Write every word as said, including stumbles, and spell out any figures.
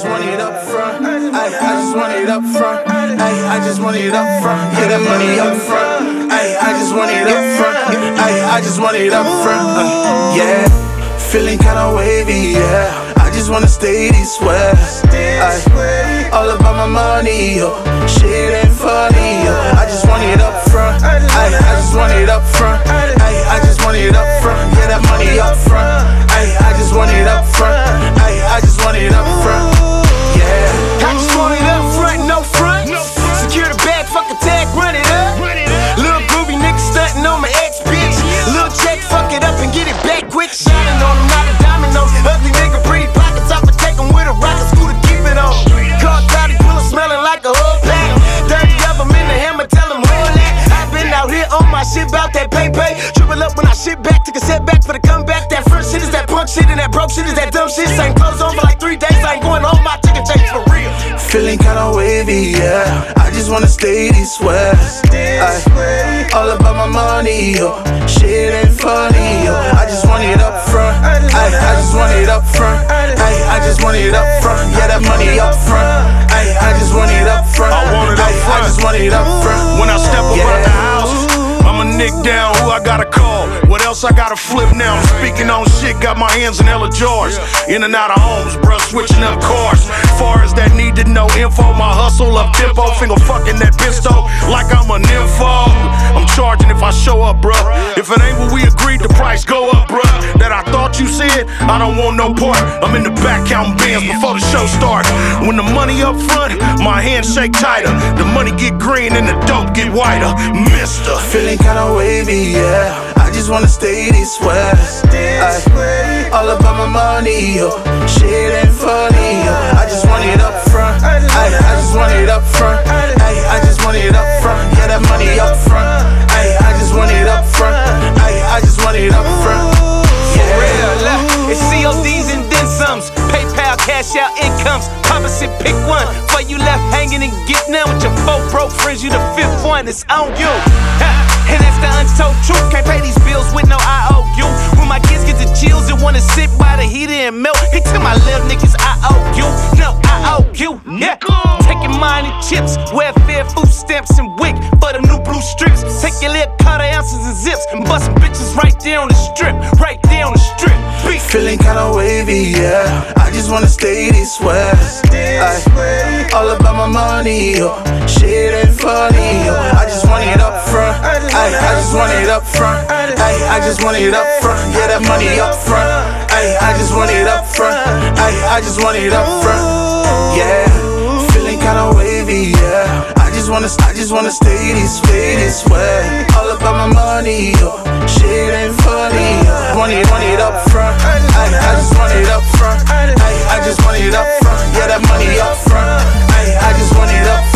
want it up front. Ay, I just want it up front. Ay, I just want it up front. Yeah, that money up front. Ay, I just want it up front. Ay, I just want it up front. Uh, yeah, feeling kinda wavy, yeah. I just wanna stay this way. Ay, all about my money, yo. Shit ain't funny, yo. I just want it up front. Ay, I just want it up front. Ay, I just want it up front. Yeah, that money up front. Ay, I just want it up front. Ay, I just want it up front. Yeah, I just want it up front, no front. Secure the bag, fuck a tag, run it up. Little groovy nigga stunting on my ex bitch. Little check, fuck it up and get it back quick. Shining on him, not a diamond, no. Ugly nigga, pretty pockets, I would take him with a rocket scooter, keep it on. Car cloudy, pull smelling like a whole pack. Dirty of him in the hammer, tell him all that. I've been out here on my shit, bout that pay pay. Triple up when I shit back, took a setback for the comeback. That first shit is that punk shit, and that broke shit is that dumb shit. Same clothes on for like three days, I ain't going home, my ticket change for real. feeling kinda wavy, yeah. I just wanna stay this way. Ay, all about my money, yo. Shit ain't funny, yo. I just want it up front. Ay, I just want it up front. Ay, I just want it up front. Yeah, that money up front. Ay, I just want it up front. I want it up Ay, front. I just want it up front. When I step up yeah. out the house, I'ma nick down who I gotta call. What else I gotta flip now? I'm speaking on shit, got my hands in hella jars. In and out of homes, bruh, switching up cars. Far as that need to know info, my hustle up tempo. Finger fucking that pistol like I'm a nympho. I'm charging if I show up, bruh. If it ain't what we agreed, the price go up, bruh. That I thought you said, I don't want no part. I'm in the back counting bands before the show starts. When the money up front, my hands shake tighter. The money get green and the dope get whiter. Mister Feeling kinda wavy, yeah. I just wanna stay this way. Ay, all about my money, yo. Shit ain't funny, yo. I just want it up front. Ay, I just want it up front. Ay, I just want it up front. Yeah, that money up front. Ay, I just want it up front. Ay, I just want it up front. Yeah. Real, it's C O Ds and then sums. PayPal, cash out incomes. Papa said pick one. For you left hanging and get down with your four broke friends. You the fifth one. It's on you. Ha. And that's the untold truth. Can't pay these bills with no I O U. When my kids get the chills and wanna sit by the heater and melt, hey, tell my little niggas I owe you. No, I owe you. Yeah. Taking mine and chips, welfare, food stamps, and wick for them new blue strips. Take your little quarter ounces and zips and bust bitches right there on the strip. Right there on the strip. Beat. Feeling kinda wavy, yeah. I just wanna stay this way. Ay, all about my money, yo. Shit ain't funny, yo. I just want it up front. Ay, I just want it up front. Ay, I just want it up front. Yeah, that money up front. Ay, I just want it up front. Ay, I just want it up front. Yeah, feeling kinda wavy, yeah. I just wanna, I just wanna stay this way, this way. All about my money, yo. Shit ain't funny, yo. Want it, want it up front. Ay, I just want it up front. Ay, I just want it up front. Yeah, that money up front. Ay, I just want it up front.